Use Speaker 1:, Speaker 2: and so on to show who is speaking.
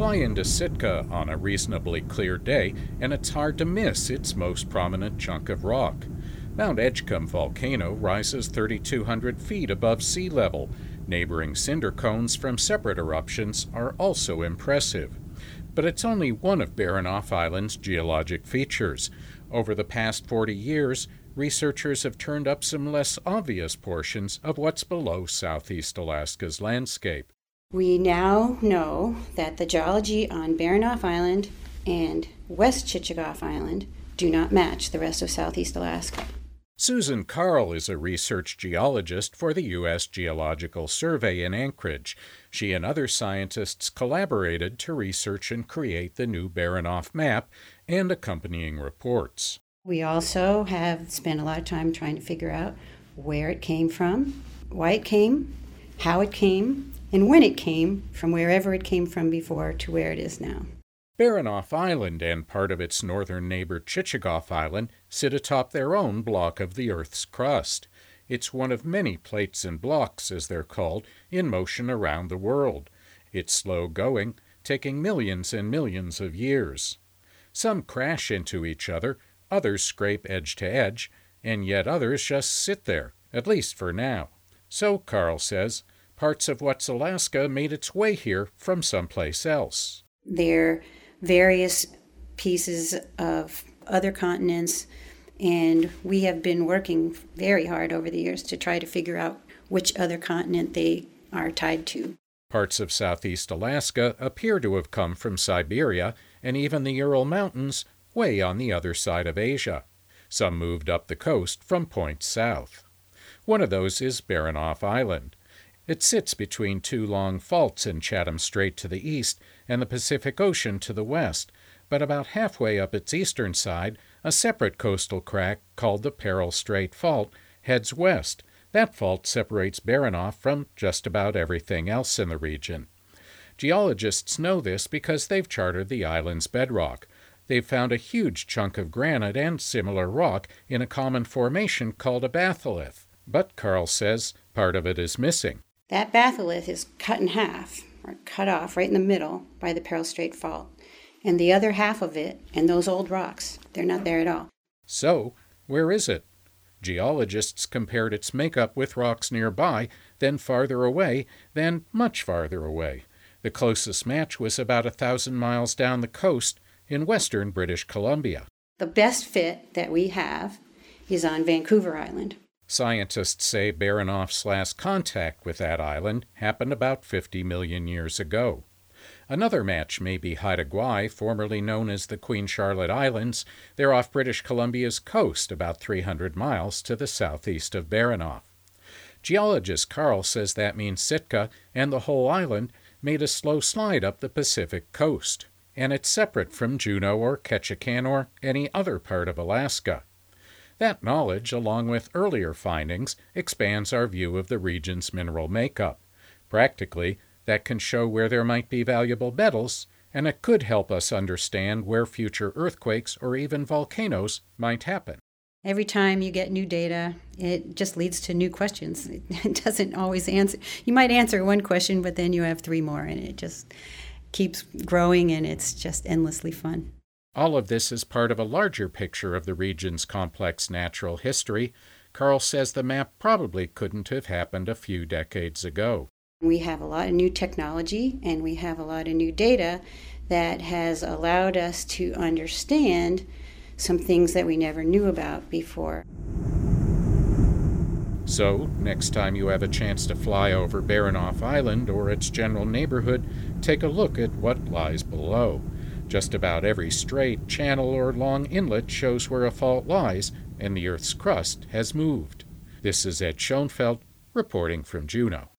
Speaker 1: Fly into Sitka on a reasonably clear day, and it's hard to miss its most prominent chunk of rock. Mount Edgecumbe volcano rises 3,200 feet above sea level. Neighboring cinder cones from separate eruptions are also impressive. But it's only one of Baranof Island's geologic features. Over the past 40 years, researchers have turned up some less obvious portions of what's below Southeast Alaska's landscape.
Speaker 2: We now know that the geology on Baranof Island and West Chichagof Island do not match the rest of Southeast Alaska.
Speaker 1: Susan Carl is a research geologist for the U.S. Geological Survey in Anchorage. She and other scientists collaborated to research and create the new Baranof map and accompanying reports.
Speaker 2: We also have spent a lot of time trying to figure out where it came from, why it came, how it came, and when it came from wherever it came from before to where it is now.
Speaker 1: Baranof Island and part of its northern neighbor Chichagof Island sit atop their own block of the Earth's crust. It's one of many plates and blocks, as they're called, in motion around the world. It's slow going, taking millions and millions of years. Some crash into each other, others scrape edge to edge, and yet others just sit there, at least for now. So, Carl says, parts of what's Alaska made its way here from someplace else.
Speaker 2: They're various pieces of other continents, and we have been working very hard over the years to try to figure out which other continent they are tied to.
Speaker 1: Parts of Southeast Alaska appear to have come from Siberia and even the Ural Mountains way on the other side of Asia. Some moved up the coast from points south. One of those is Baranof Island. It sits between two long faults in Chatham Strait to the east and the Pacific Ocean to the west, but about halfway up its eastern side, a separate coastal crack called the Peril Strait Fault heads west. That fault separates Baranof from just about everything else in the region. Geologists know this because they've charted the island's bedrock. They've found a huge chunk of granite and similar rock in a common formation called a batholith. But Carl says part of it is missing.
Speaker 2: That batholith is cut in half, or cut off right in the middle by the Peril Strait Fault. And the other half of it, and those old rocks, they're not there at all.
Speaker 1: So, where is it? Geologists compared its makeup with rocks nearby, then farther away, then much farther away. The closest match was about 1,000 miles down the coast in western British Columbia.
Speaker 2: The best fit that we have is on Vancouver Island.
Speaker 1: Scientists say Baranof's last contact with that island happened about 50 million years ago. Another match may be Haida Gwaii, formerly known as the Queen Charlotte Islands. They're off British Columbia's coast, about 300 miles to the southeast of Baranof. Geologist Carl says that means Sitka and the whole island made a slow slide up the Pacific coast, and it's separate from Juneau or Ketchikan or any other part of Alaska. That knowledge, along with earlier findings, expands our view of the region's mineral makeup. Practically, that can show where there might be valuable metals, and it could help us understand where future earthquakes or even volcanoes might happen.
Speaker 2: Every time you get new data, it just leads to new questions. It doesn't always answer. You might answer one question, but then you have three more, and it just keeps growing, and it's just endlessly fun.
Speaker 1: All of this is part of a larger picture of the region's complex natural history. Carl says the map probably couldn't have happened a few decades ago.
Speaker 2: We have a lot of new technology, and we have a lot of new data that has allowed us to understand some things that we never knew about before.
Speaker 1: So, next time you have a chance to fly over Baranof Island or its general neighborhood, take a look at what lies below. Just about every strait, channel, or long inlet shows where a fault lies, and the Earth's crust has moved. This is Ed Schoenfeld, reporting from Juneau.